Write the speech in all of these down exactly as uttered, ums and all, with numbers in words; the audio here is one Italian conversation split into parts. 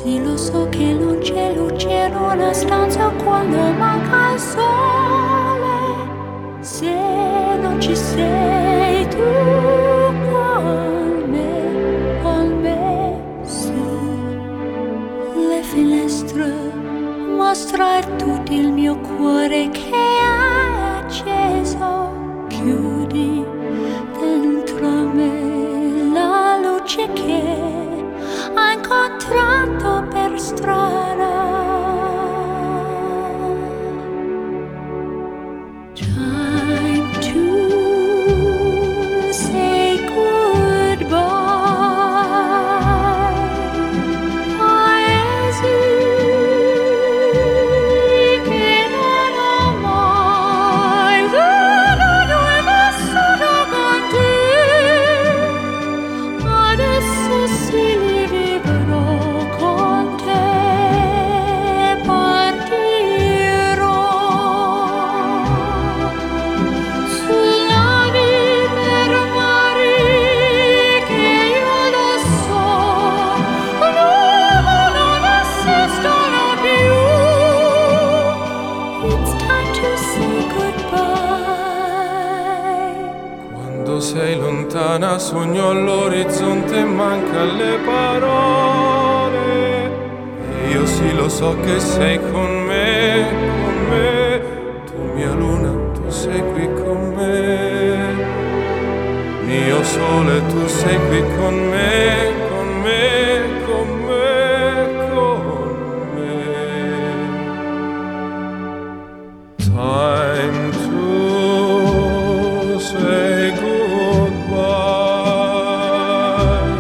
Sì, lo so che non c'è luce in una stanza quando manca il sole. Se non ci sei tu con me, con me, sì. Le finestre mostrar tutto il mio cuore che è acceso. Chiudi dentro me la luce che ha incontrato per strada. Time to say goodbye. Paesi che non ho mai veduto e vissuto con te. Adesso sì li vivrò con te. Partirò sulla vita per mari che io lo so l'uomo non esistono più. It's time to say goodbye. Quando sei lontana sogno all'orizzonte e manca le parole. E io sì lo so che sei con me, con me. Tu mia luna, tu sei qui con me. Mio sole, tu sei qui con me, con me, con me, con me. Time to say goodbye.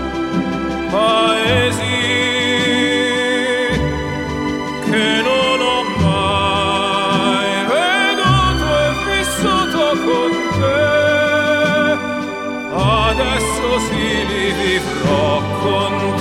Paesi che non ho mai veduto e vissuto con te. Adesso sì li vivrò con